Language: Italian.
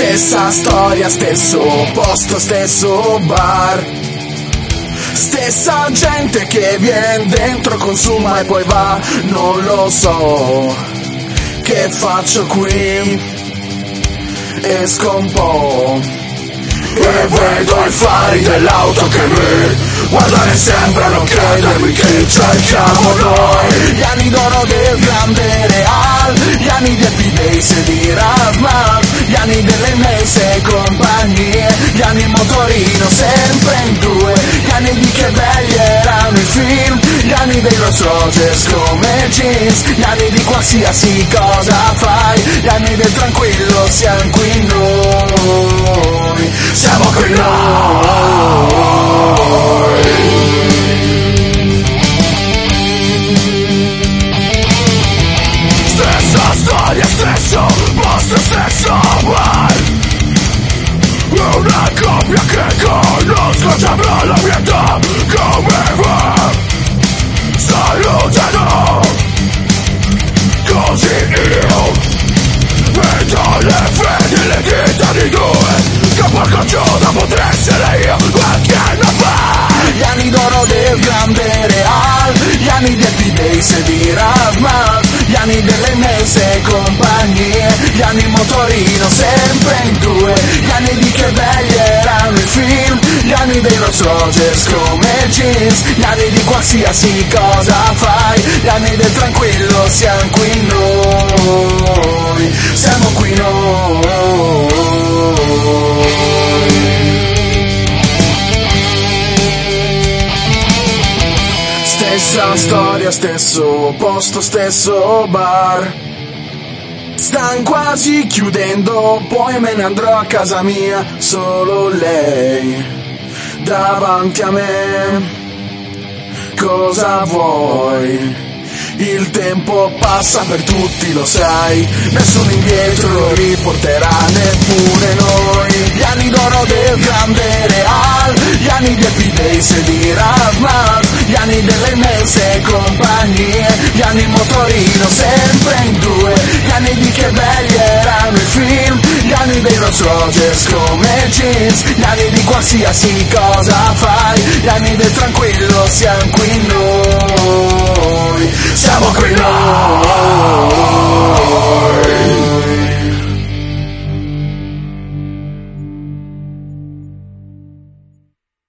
Stessa storia, stesso posto, stesso bar. Stessa gente che viene dentro, consuma e poi va. Non lo so che faccio qui, esco un po' e vedo i fari dell'auto che mi guardano e sembrano chiedermi che cerchiamo noi. Gli anni d'oro del grande Real, gli anni di Happy Days e di Razmat, gli anni delle immense compagnie, gli anni in motorino sempre in due, gli anni di che belli erano i film, gli anni dei Rolls Royce come jeans, gli anni di qualsiasi cosa fai, gli anni del tranquillo, siamo qui noi, siamo qui noi. Stessa storia, stesso posto, stesso bar. Una coppia che conosco già avrà la mia età. Come va? Salutano. Così io vedo le fedi, le dita di due, che porco Giuda potrei essere io qualche anno fa. Gli anni d'oro del grande Real, gli anni di Happy Days e di Razmat, gli anni delle immense compagnie, gli anni in motorino sempre in due, gli anni di che belli erano i film, gli anni dei Rolls Royce come jeans, gli anni di qualsiasi cosa fai, gli anni del tranquillo, siamo qui noi, siamo qui noi. Stessa storia, stesso posto, stesso bar. Stan quasi chiudendo, poi me ne andrò a casa mia, solo lei davanti a me. Cosa vuoi? Il tempo passa per tutti, lo sai, nessuno indietro lo riporterà, neppure noi. Gli anni d'oro del grande Real, gli anni di Happy Days e di Razmat, gli anni delle immense compagnie, gli anni in motorino sempre in due, gli anni di che belli erano i film, gli anni dei Rolls Royce come jeans, gli anni di qualsiasi cosa fai, gli anni del tranquillo, siamo qui noi, siamo qui noi.